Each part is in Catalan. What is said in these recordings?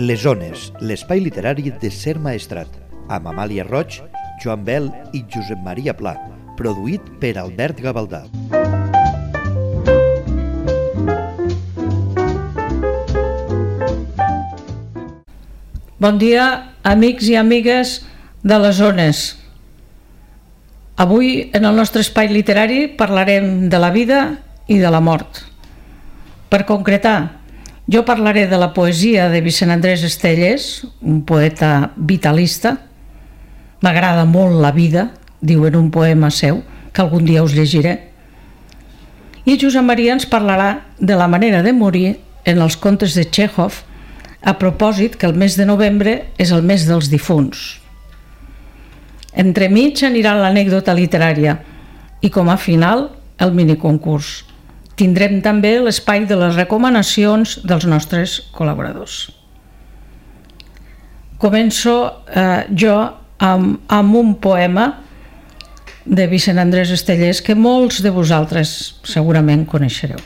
Les Ones, l'espai literari de Ser Maestrat, amb Amàlia Roig, Joan Bel i Josep Maria Pla, produït per Albert Gavaldà. Bon dia, amics i amigues de les Ones. Avui, en el nostre espai literari, parlarem de la vida i de la mort. Per concretar, jo parlaré de la poesia de Vicent Andrés Estellés, un poeta vitalista. M'agrada molt la vida, diu en un poema seu, que algun dia us llegiré. I Josep Maria ens parlarà de la manera de morir en els contes de Txékhov, a propòsit que el mes de novembre és el mes dels difunts. Entremig anirà l'anècdota literària i com a final el miniconcurs. Tindrem també l'espai de les recomanacions dels nostres col·laboradors. Començo jo amb un poema de Vicent Andrés Estellés que molts de vosaltres segurament coneixereu.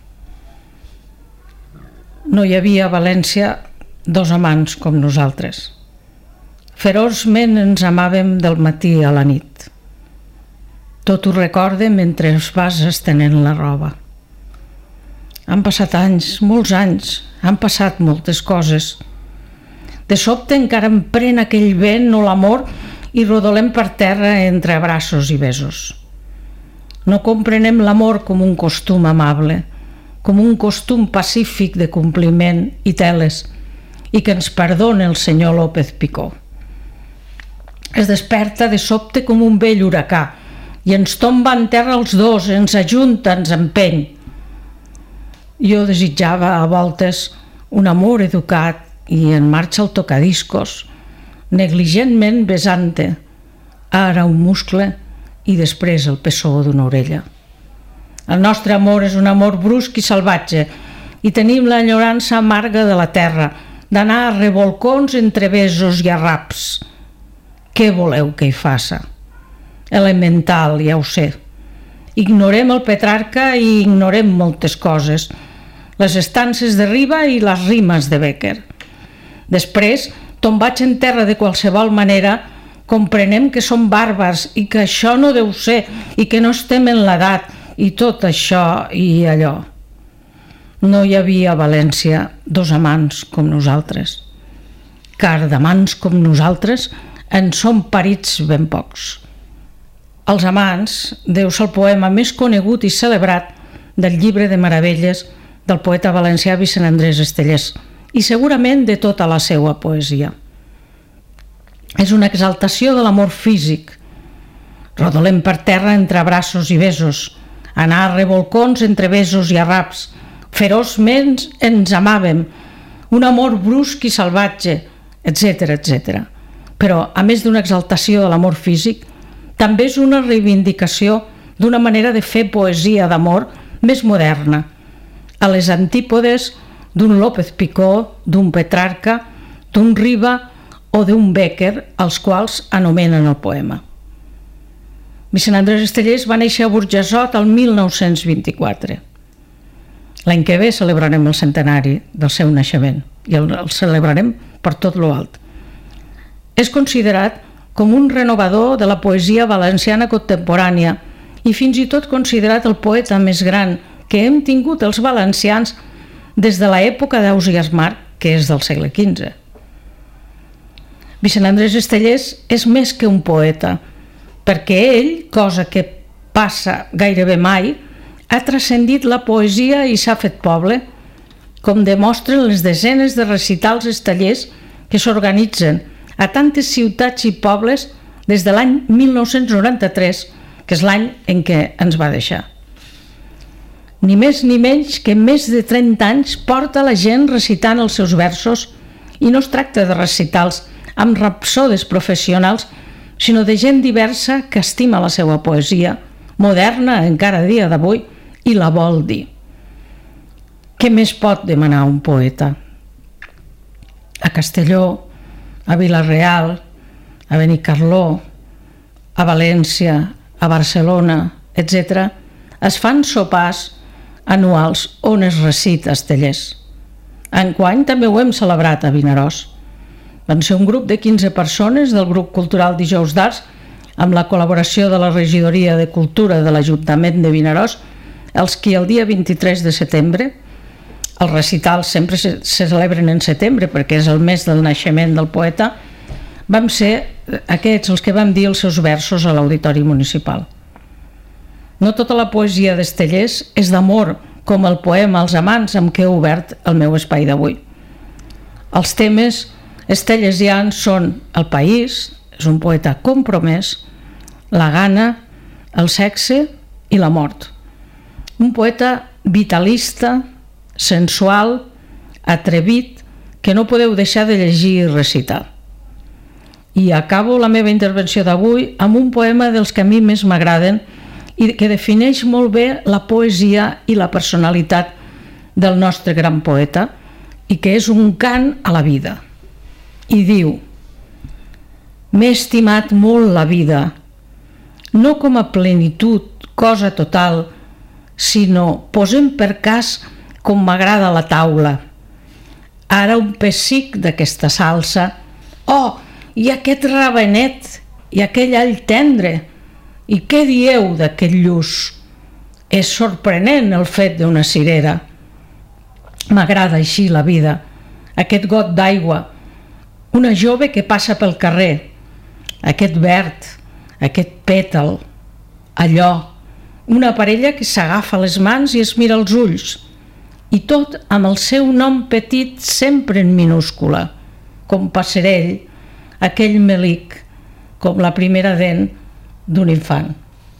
No hi havia a València dos amants com nosaltres. Feroçment ens amàvem del matí a la nit. Tot ho recorde mentre es vas estenent la roba. Han passat anys, molts anys, han passat moltes coses. De sobte encara em pren aquell vent o l'amor i rodolem per terra entre abraços i besos. No comprenem l'amor com un costum amable, com un costum pacífic de compliment i teles, i que ens perdona el senyor López Picó. Es desperta de sobte com un vell huracà i ens tomba en terra els dos, ens ajunta, ens empeny. Jo desitjava a voltes un amor educat i en marxa el tocadiscos, negligentment besant-te, ara un muscle i després el pessó d'una orella. El nostre amor és un amor brusc i salvatge i tenim l'enyorança amarga de la terra, d'anar a revolcons entre besos i arraps. Què voleu que hi faça? Elemental, ja ho sé. Ignorem el Petrarca i ignorem moltes coses, les estances de Riba i les rimes de Bécquer. Després, tombats en terra de qualsevol manera, comprenem que som bàrbars i que això no deu ser i que no estem en l'edat i tot això i allò. No hi havia a València dos amants com nosaltres, car d'amants com nosaltres en són parits ben pocs. Els amants deu ser el poema més conegut i celebrat del llibre de meravelles del poeta valencià Vicent Andrés Estellés i segurament de tota la seva poesia. És una exaltació de l'amor físic. Rodolem per terra entre abraços i besos, anar a revolcons entre besos i arraps, feroçment ens amàvem, un amor brusc i salvatge, etc., etc. Però, a més d'una exaltació de l'amor físic, també és una reivindicació d'una manera de fer poesia d'amor més moderna, a les antípodes d'un López Picó, d'un Petrarca, d'un Riba o d'un Bécquer, els quals anomenen el poema. Vicent Andrés Estellés va néixer a Burjassot el 1924. L'any que ve celebrarem el centenari del seu naixement i el celebrarem per tot lo alt. És considerat com un renovador de la poesia valenciana contemporània i fins i tot considerat el poeta més gran que hem tingut els valencians des de l'època d'Ausiàs Marc, que és del segle XV. Vicent Andrés Estellés és més que un poeta, perquè ell, cosa que passa gairebé mai, ha transcendit la poesia i s'ha fet poble, com demostren les desenes de recitals estellers que s'organitzen a tantes ciutats i pobles des de l'any 1993, que és l'any en què ens va deixar. Ni més ni menys que més de 30 anys porta la gent recitant els seus versos i no es tracta de recitals amb rapsodes professionals, sinó de gent diversa que estima la seva poesia, moderna encara a dia d'avui, i la vol dir. Què més pot demanar un poeta? A Castelló, a Vila-real, a Benicarló, a València, a Barcelona, etc., es fan sopars anuals on es recita Estellés. Enguany també ho hem celebrat a Vinaròs. Van ser un grup de 15 persones del grup cultural Dijous d'Arts, amb la col·laboració de la Regidoria de Cultura de l'Ajuntament de Vinaròs, els qui el dia 23 de setembre, els recitals sempre se celebren en setembre perquè és el mes del naixement del poeta, vam ser aquests els que vam dir els seus versos a l'Auditori Municipal. No tota la poesia d'Estellers és d'amor, com el poema Els amants amb què he obert el meu espai d'avui. Els temes estellesians són el país, és un poeta compromès, la gana, el sexe i la mort. Un poeta vitalista, sensual, atrevit, que no podeu deixar de llegir i recitar. I acabo la meva intervenció d'avui amb un poema dels que a mi més m'agraden i que defineix molt bé la poesia i la personalitat del nostre gran poeta i que és un cant a la vida. I diu: m'he estimat molt la vida, no com a plenitud, cosa total, sinó posem per cas com m'agrada la taula. Ara un pessic d'aquesta salsa, oh, i aquest ravenet, i aquell all tendre, i què dieu d'aquest lluç? És sorprenent el fet d'una cirera. M'agrada així la vida, aquest got d'aigua, una jove que passa pel carrer, aquest verd, aquest pètal, allò, una parella que s'agafa les mans i es mira els ulls, i tot amb el seu nom petit sempre en minúscula, com passerell, aquell melic, com la primera dent d'un infant.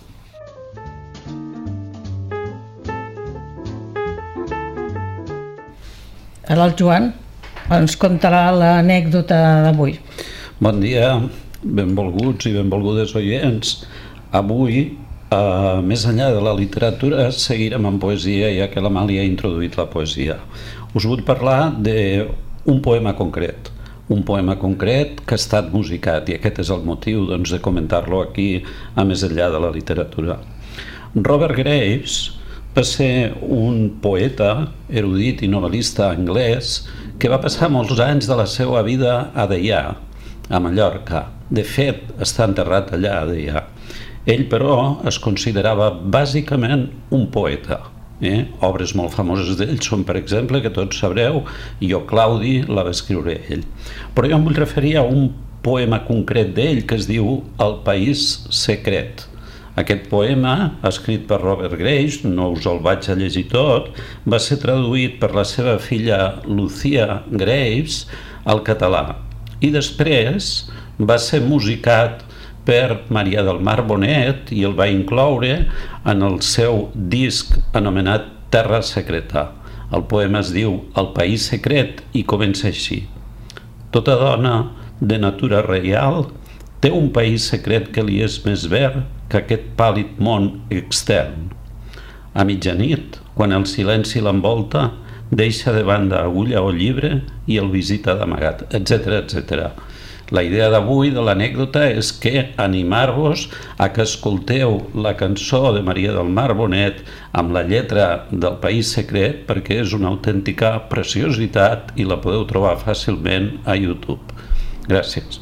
Ara el Joan ens contarà l'anècdota d'avui. Bon dia, benvolguts i benvolgudes oients. Avui, més enllà de la literatura, seguirem amb poesia, ja que l'Amàlia ha introduït la poesia. Us vull parlar d'un poema concret, que ha estat musicat, i aquest és el motiu de comentar-lo aquí, a més enllà de la literatura. Robert Graves va ser un poeta, erudit i novel·lista anglès que va passar molts anys de la seva vida a Deià, a Mallorca. De fet, està enterrat allà a Deià. Ell, però, es considerava bàsicament un poeta. Obres molt famoses d'ell són, per exemple, que tots sabreu, Jo Claudi la va escriure ell. Però jo em vull referir a un poema concret d'ell que es diu El país secret. Aquest poema, escrit per Robert Graves, no us el vaig a llegir tot, va ser traduït per la seva filla Lucía Graves al català i després va ser musicat per Maria del Mar Bonet i el va incloure en el seu disc anomenat Terra Secreta. El poema es diu El país secret i comença així: tota dona de natura reial té un país secret que li és més verd que aquest pàl·lid món extern. A mitjanit, quan el silenci l'envolta, deixa de banda agulla o llibre i el visita d'amagat, etc, etc. La idea d'avui de l'anècdota és que animar-vos a que escolteu la cançó de Maria del Mar Bonet amb la lletra del País Secret, perquè és una autèntica preciositat i la podeu trobar fàcilment a YouTube. Gràcies.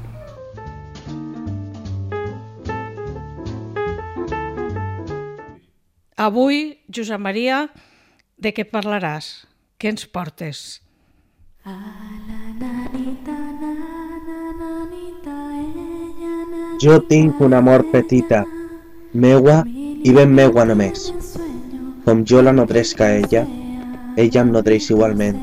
Avui, Josep Maria, de què parlaràs? Què ens portes? Jo tinc una amor petita, meua i ben meua només. Com jo la nodresc a ella em nodreix igualment.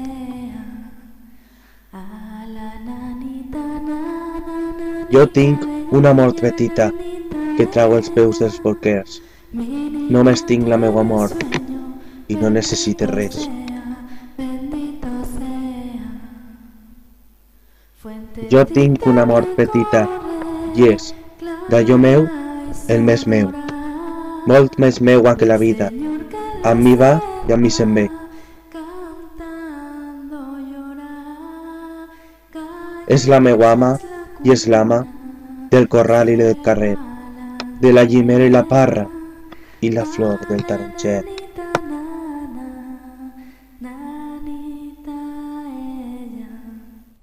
Jo tinc una amor petita que trau els peus dels bolquers. Només tinc la meua amor i no necessite res. Jo tinc una amor petita i és, d'allò meu, el més meu. Molt més meua que la vida. Amb mi va i amb mi se'n ve. És la meua ama i és l'ama del corral i del carrer, de la llimera i la parra i la flor del taronger.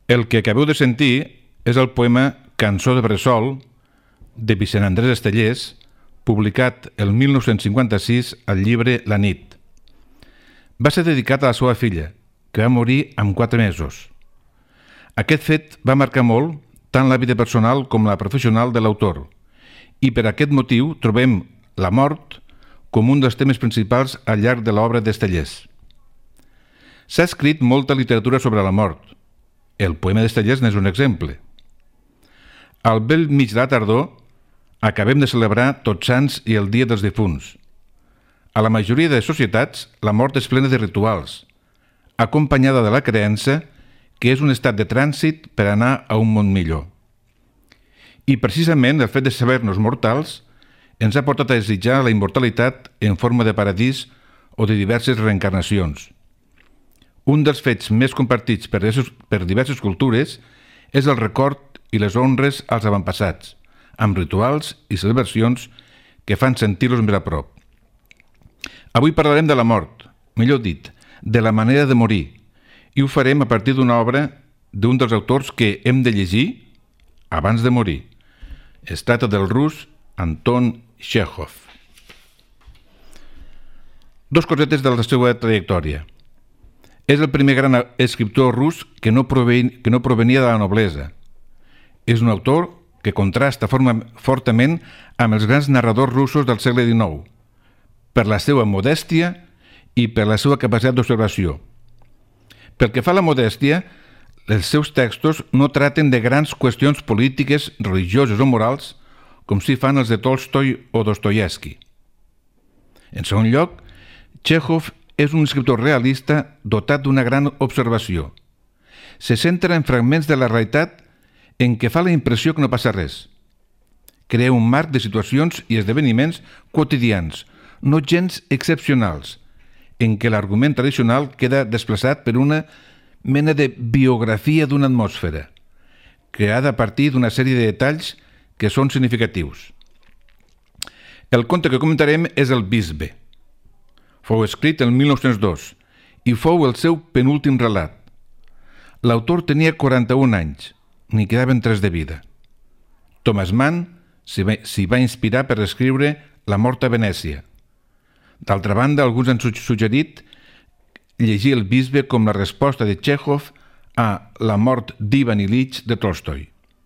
El que acabeu de sentir és el poema Cançó de bressol de Vicent Andrés Estellés, publicat el 1956 al llibre La nit. Va ser dedicat a la seva filla, que va morir amb 4 mesos. Aquest fet va marcar molt tant la vida personal com la professional de l'autor, i per aquest motiu trobem la mort com un dels temes principals al llarg de l'obra d'Estellés. S'ha escrit molta literatura sobre la mort. El poema d'Estellés n'és un exemple. Al bell mig de la tardor acabem de celebrar Tots Sants i el Dia dels Difunts. A la majoria de societats, la mort és plena de rituals, acompanyada de la creença que és un estat de trànsit per anar a un món millor. I precisament el fet de saber-nos mortals ens ha portat a desitjar la immortalitat en forma de paradís o de diverses reencarnacions. Un dels fets més compartits per diverses cultures és el record i les honres als avantpassats, amb rituals i celebracions que fan sentir-los més a prop. Avui parlarem de la mort, millor dit, de la manera de morir, i ho farem a partir d'una obra d'un dels autors que hem de llegir abans de morir. Es tracta del rus Anton Txékhov. 2 cosetes de la seva trajectòria. És el primer gran escriptor rus que no provenia de la noblesa. És un autor que contrasta fortament amb els grans narradors russos del segle XIX, per la seva modèstia i per la seva capacitat d'observació. Pel que fa a la modèstia, els seus textos no traten de grans qüestions polítiques, religioses o morals, com si fan els de Tolstoi o Dostoievski. En segon lloc, Txékhov és un escriptor realista dotat d'una gran observació. Se centra en fragments de la realitat en què fa la impressió que no passa res. Crea un marc de situacions i esdeveniments quotidians, no gens excepcionals, en què l'argument tradicional queda desplaçat per una mena de biografia d'una atmosfera, creada a partir d'una sèrie de detalls que són significatius. El conte que comentarem és El bisbe. Fou escrit el 1902 i fou el seu penúltim relat. L'autor tenia 41 anys, n'hi quedaven 3 de vida. Thomas Mann s'hi va inspirar per escriure La mort a Venècia. D'altra banda, alguns han suggerit llegir El bisbe com la resposta de Txékhov a La mort d'Ivan Ilich de Tolstoi.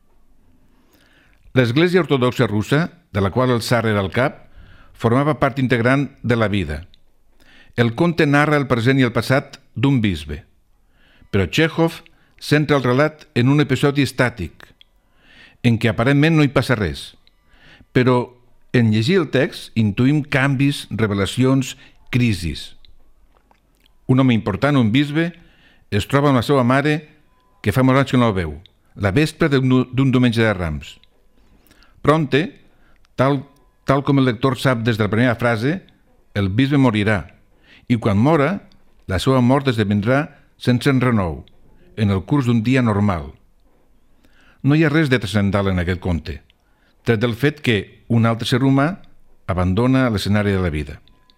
L'Església Ortodoxa russa, de la qual el tsar era el cap, formava part integrant de la vida. El conte narra el present i el passat d'un bisbe, però Txékhov centra el relat en un episodi estàtic, en què aparentment no hi passa res, però en llegir el text intuïm canvis, revelacions, crisis. Un home important, un bisbe, es troba amb la seva mare, que fa molts anys que no la veu, la vespre d'un diumenge de Rams. Prompte, tal com el lector sap des de la primera frase, el bisbe morirà, i quan mora, la seva mort esdevindrà sense renou, en el curs d'un dia normal. No hi ha res de transcendental en aquest conte, tret del fet que un altre ser humà abandona l'escenari de la vida.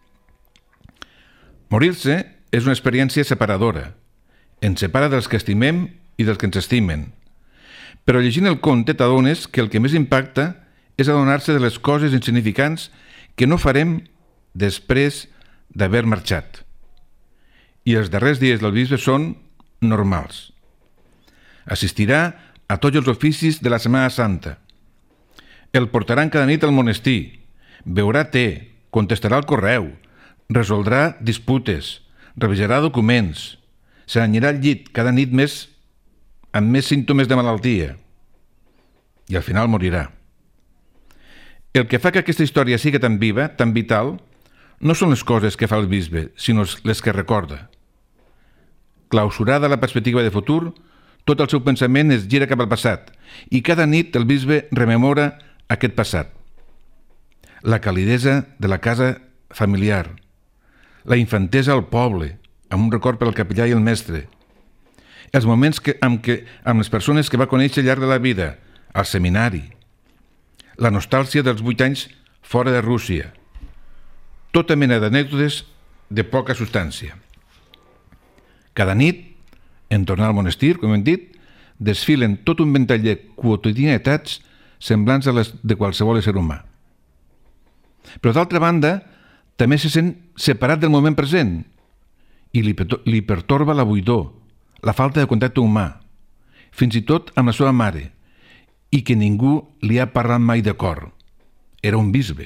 Morir-se és una experiència separadora. Ens separa dels que estimem i dels que ens estimen. Però llegint el conte t'adones que el que més impacta és adonar-se de les coses insignificants que no farem després d'haver marxat. I els darrers dies del bisbe són normals. Assistirà a tots els oficis de la Setmana Santa. El portaran cada nit al monestir, beurà te, contestarà el correu, resoldrà disputes, revisarà documents, s'anirà al llit cada nit amb més símptomes de malaltia i al final morirà. El que fa que aquesta història sigui tan viva, tan vital, no són les coses que fa el bisbe, sinó les que recorda. Clausurada la perspectiva de futur, tot el seu pensament es gira cap al passat i cada nit el bisbe rememora aquest passat. La calidesa de la casa familiar, la infantesa al poble, amb un record per al capellà i el mestre, els moments amb les persones que va conèixer al llarg de la vida, al seminari, la nostàlgia dels 8 anys fora de Rússia, tota mena d'anècdotes de poca substància. Cada nit, en tornar al monestir, com hem dit, desfilen tot un ventall de quotidianitats semblants a les de qualsevol ésser humà. Però d'altra banda, també se sent separat del moment present i li pertorba la buidor, la falta de contacte humà, fins i tot amb la seva mare, i que ningú li ha parlat mai de cor. Era un bisbe.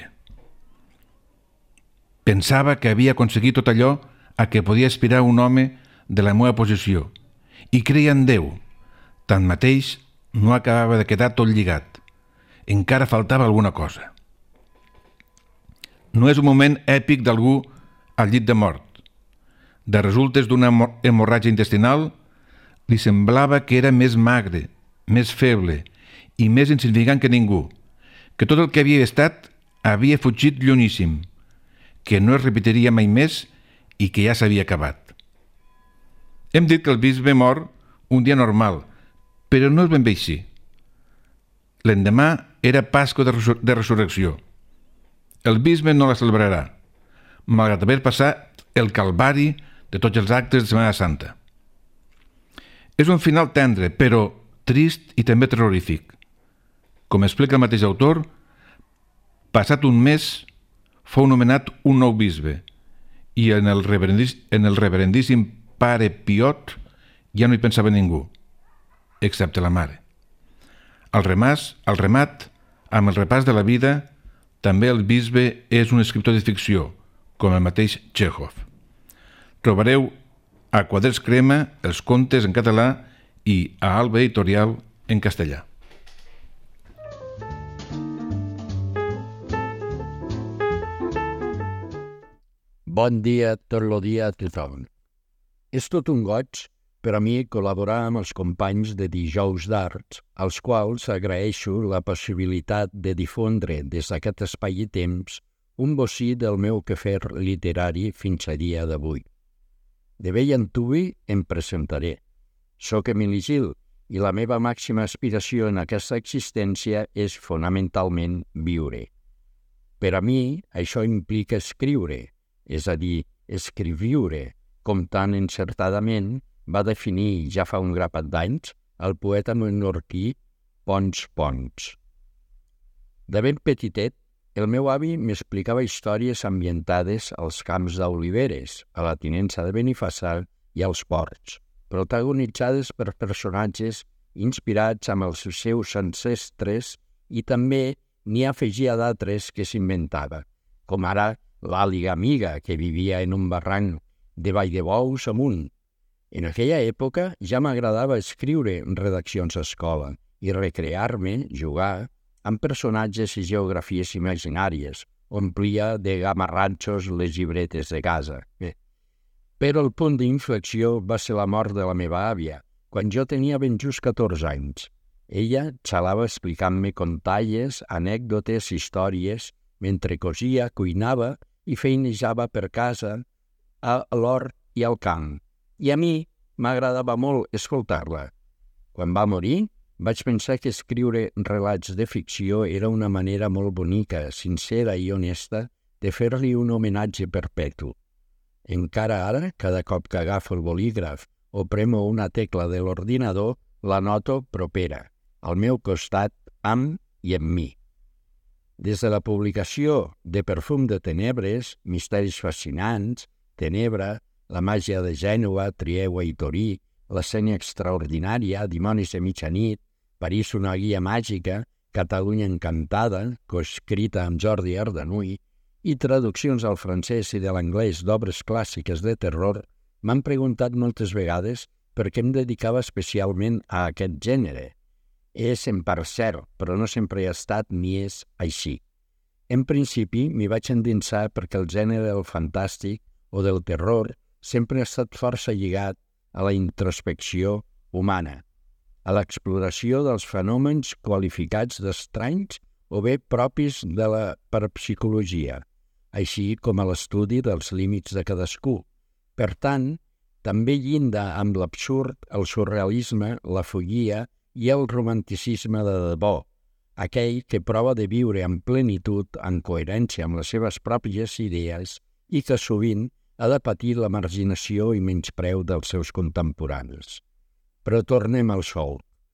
Pensava que havia aconseguit tot allò a què podia aspirar un home de la meva posició i creia en Déu. Tanmateix, no acabava de quedar tot lligat. Encara faltava alguna cosa. No és un moment èpic d'algú al llit de mort. De resultes d'una hemorràgia intestinal, li semblava que era més magre, més feble i més insignificant que ningú, que tot el que havia estat havia fugit llunyíssim, que no es repetiria mai més i que ja s'havia acabat. Hem dit que el bisbe mor un dia normal, però no és ben bé així. L'endemà era Pasqua de Resurrecció. El bisbe no la celebrarà, malgrat haver passat el calvari de tots els actes de Setmana Santa. És un final tendre, però trist i també terrorífic. Com explica el mateix autor, passat un mes fou nomenat un nou bisbe i en el reverendíssim pare Piot ja no hi pensava ningú, excepte la mare. Al remat, amb el repàs de la vida, també el bisbe és un escriptor de ficció, com el mateix Txékhov. Trobareu a Quaders Crema els contes en català i a Alba Editorial en castellà. Bon dia tot el dia a tothom. És tot un goig per a mi col·laborar amb els companys de Dijous d'Arts, als quals agraeixo la possibilitat de difondre des d'aquest espai i temps un bocí del meu quefer literari fins a dia d'avui. De vell antuvi em presentaré. Soc Emili Gil i la meva màxima aspiració en aquesta existència és fonamentalment viure. Per a mi, això implica escriure, és a dir, escriviure, com tan encertadament va definir ja fa un grapat d'anys el poeta menorquí Ponç Pons. De ben petitet, el meu avi m'explicava històries ambientades als camps d'oliveres, a la tinença de Benifassà i als ports, protagonitzades per personatges inspirats amb els seus ancestres i també n'hi afegia d'altres que s'inventava, com ara l'àliga amiga que vivia en un barranc de Vall-de-Bous amunt. En aquella època ja m'agradava escriure redaccions a escola i recrear-me, jugar, amb personatges i geografies imaginàries, omplia de gamarranxos les llibretes de casa. Però el punt d'inflexió va ser la mort de la meva àvia, quan jo tenia ben just 14 anys. Ella xalava explicant-me contalles, anècdotes, històries, mentre cosia, cuinava i feinejava per casa, a l'hort i al camp. I a mi m'agradava molt escoltar-la. Quan va morir, vaig pensar que escriure relats de ficció era una manera molt bonica, sincera i honesta de fer-li un homenatge perpetu. Encara ara, cada cop que agafo el bolígraf o premo una tecla de l'ordinador, la noto propera, al meu costat, amb i amb mi. Des de la publicació de Perfum de Tenebres, Misteris Fascinants, Tenebra, La màgia de Gènova, Triegua i Torí, La Sènia Extraordinària, Dimonis de mitjanit, París una guia màgica, Catalunya encantada, coescrita amb Jordi Ardanuy, i traduccions al francès i de l'anglès d'obres clàssiques de terror, m'han preguntat moltes vegades per què em dedicava especialment a aquest gènere. És en part cert, però no sempre ha estat ni és així. En principi, m'hi vaig endinsar perquè el gènere del fantàstic o del terror sempre ha estat força lligat a la introspecció humana, a l'exploració dels fenòmens qualificats d'estranys o bé propis de la parapsicologia, així com a l'estudi dels límits de cadascú. Per tant, també llinda amb l'absurd, el surrealisme, la follia i el romanticisme de debò, aquell que prova de viure en plenitud, en coherència amb les seves pròpies idees i que sovint ha de patir la marginació i menyspreu dels seus contemporanis. Però tornem al sol.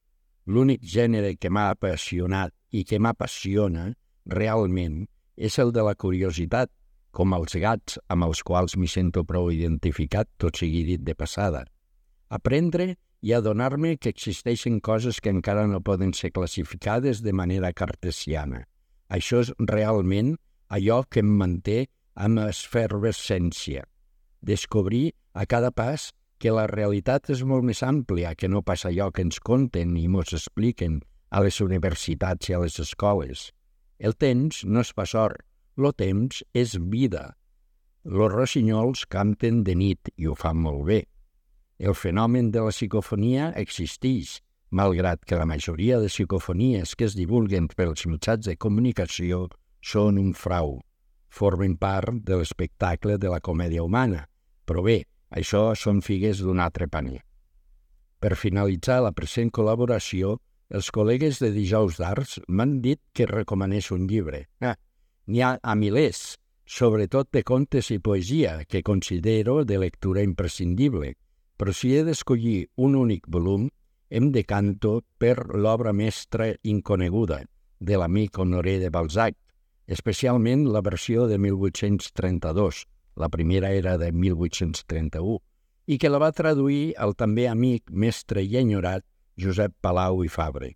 L'únic gènere que m'ha apassionat i que m'apassiona realment és el de la curiositat, com els gats amb els quals m'hi sento prou identificat, tot sigui dit de passada. Aprendre i adonar-me que existeixen coses que encara no poden ser classificades de manera cartesiana. Això és realment allò que em manté amb efervescència. Descobrir a cada pas que la realitat és molt més àmplia que no pas allò que ens conten i mos expliquen a les universitats i a les escoles. El temps no és pas or, el temps és vida. Los rossinyols canten de nit i ho fan molt bé. El fenomen de la psicofonia existeix, malgrat que la majoria de psicofonies que es divulguen pels mitjans de comunicació són un frau. Formen part de l'espectacle de la comèdia humana, però bé, això són figues d'un altre paner. Per finalitzar la present col·laboració, els col·legues de Dijous d'Arts m'han dit que recomanés un llibre. N'hi ha a milers, sobretot de contes i poesia, que considero de lectura imprescindible, però si he d'escollir un únic volum, em decanto per l'obra mestra inconeguda de l'amic Honoré de Balzac, especialment la versió de 1832, la primera era de 1831, i que la va traduir el també amic, mestre i enyorat Josep Palau i Fabre.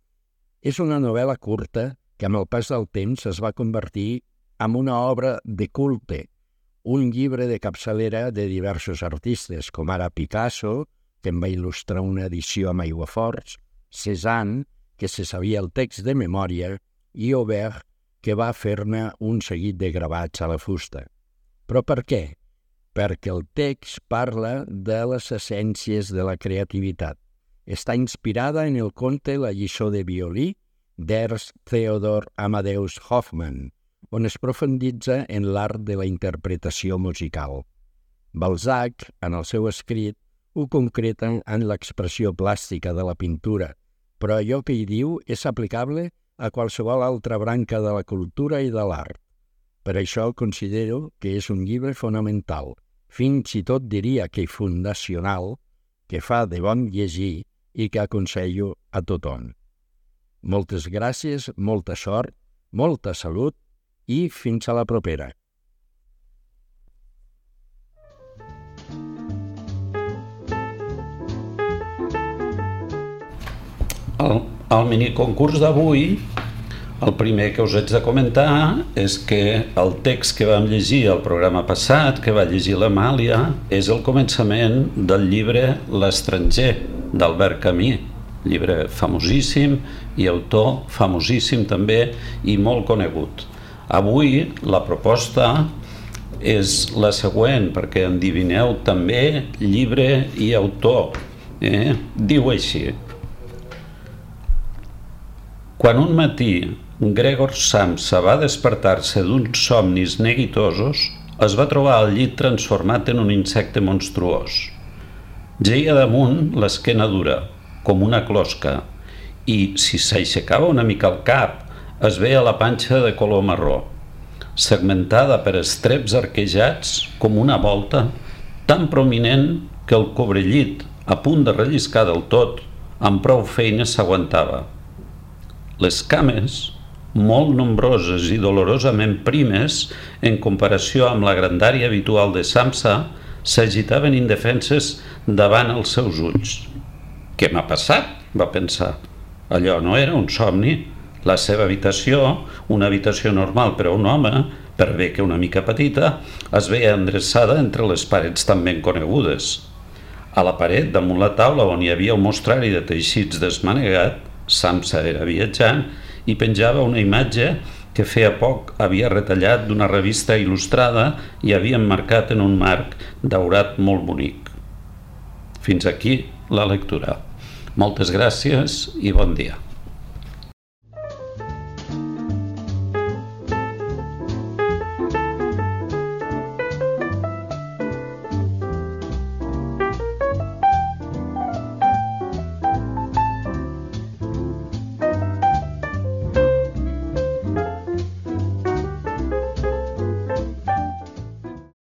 És una novel·la curta que amb el pas del temps es va convertir en una obra de culte, un llibre de capçalera de diversos artistes, com ara Picasso, que en va il·lustrar una edició amb aiguaforts, Cézanne, que se sabia el text de memòria, i Aubert, que va fer-ne un seguit de gravats a la fusta. Però per què? Perquè el text parla de les essències de la creativitat. Està inspirada en el conte La lliçó de violí d'Ernst Theodor Amadeus Hoffmann, on es profunditza en l'art de la interpretació musical. Balzac, en el seu escrit, ho concreta en l'expressió plàstica de la pintura, però allò que hi diu és aplicable a qualsevol altra branca de la cultura i de l'art. Per això considero que és un llibre fonamental, fins i tot diria que fundacional, que fa de bon llegir i que aconsello a tothom. Moltes gràcies, molta sort, molta salut i fins a la propera. Al miniconcurs d'avui, el primer que us haig de comentar és que el text que vam llegir al programa passat, que va llegir l'Amàlia, és el començament del llibre L'estranger, d'Albert Camus, llibre famosíssim i autor famosíssim també i molt conegut. Avui la proposta és la següent, perquè endivineu també llibre i autor. Diu així: quan un matí Gregor Samsa va despertar-se d'uns somnis neguitosos, es va trobar al llit transformat en un insecte monstruós. Geia damunt l'esquena dura, com una closca, i si s'aixecava una mica el cap, es veia la panxa de color marró, segmentada per estreps arquejats com una volta, tan prominent que el cobrellit, a punt de relliscar del tot, amb prou feines s'aguantava. Les cames, molt nombroses i dolorosament primes en comparació amb la grandària habitual de Samsa, s'agitaven indefenses davant els seus ulls. Què m'ha passat? Va pensar. Allò no era un somni. La seva habitació, una habitació normal per a un home, per bé que una mica petita, es veia endreçada entre les parets tan ben conegudes. A la paret, damunt la taula on hi havia un mostrari de teixits desmanegat, Samsa era viatjant i penjava una imatge que feia poc havia retallat d'una revista il·lustrada i havia emmarcat en un marc daurat molt bonic. Fins aquí la lectura. Moltes gràcies i bon dia.